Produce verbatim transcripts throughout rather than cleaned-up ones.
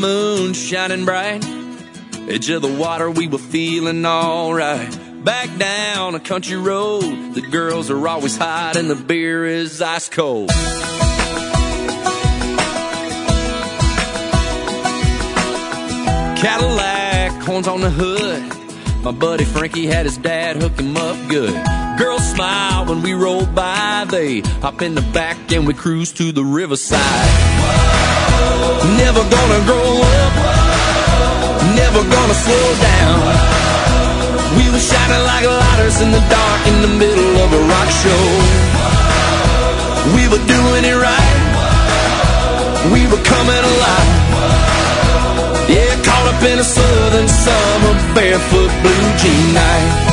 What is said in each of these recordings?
moon shining bright, edge of the water, we were feeling alright. Back down a country road, the girls are always hot and the beer is ice cold. Cadillac, horns on the hood, my buddy Frankie had his dad hook him up good. Girls smile when we roll by, they hop in the back and we cruise to the riverside. Whoa. Never gonna grow up, whoa. Never gonna slow down. Whoa. We were shining like lighters in the dark in the middle of a rock show. Whoa. We were doing it right, whoa. We were coming alive. Whoa. Yeah, caught up in a southern summer barefoot blue jean night.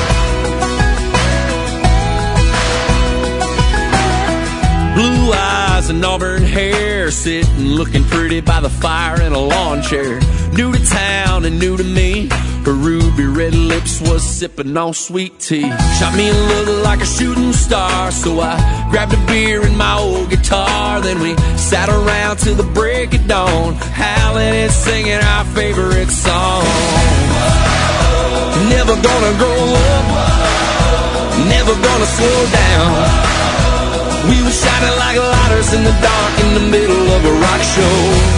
Blue eyes and auburn hair, sitting looking pretty by the fire in a lawn chair. New to town and new to me, her ruby red lips was sipping on sweet tea. Shot me a look like a shooting star, so I grabbed a beer and my old guitar. Then we sat around till the break of dawn, howling and singing our favorite song. Never gonna grow up, never gonna slow down. We were shining like lighters in the dark in the middle of a rock show.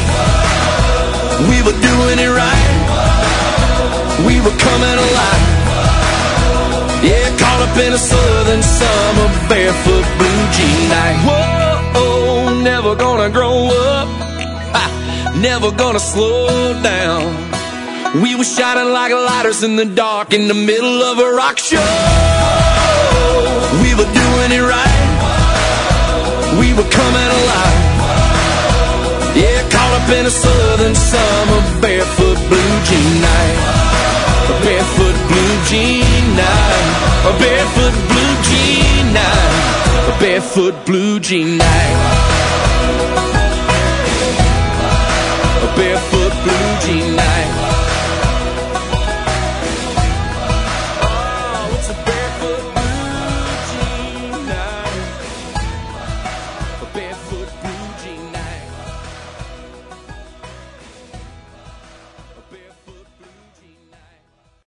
We were doing it right, we were coming alive. Yeah, caught up in a southern summer barefoot blue jean night. Whoa, never gonna grow up, ha, never gonna slow down. We were shining like lighters in the dark in the middle of a rock show. We were doing it right, we were coming alive. Yeah, caught up in a southern summer barefoot blue jean night. A barefoot blue jean night. A barefoot blue jean night. A barefoot blue jean night. A barefoot blue jean night.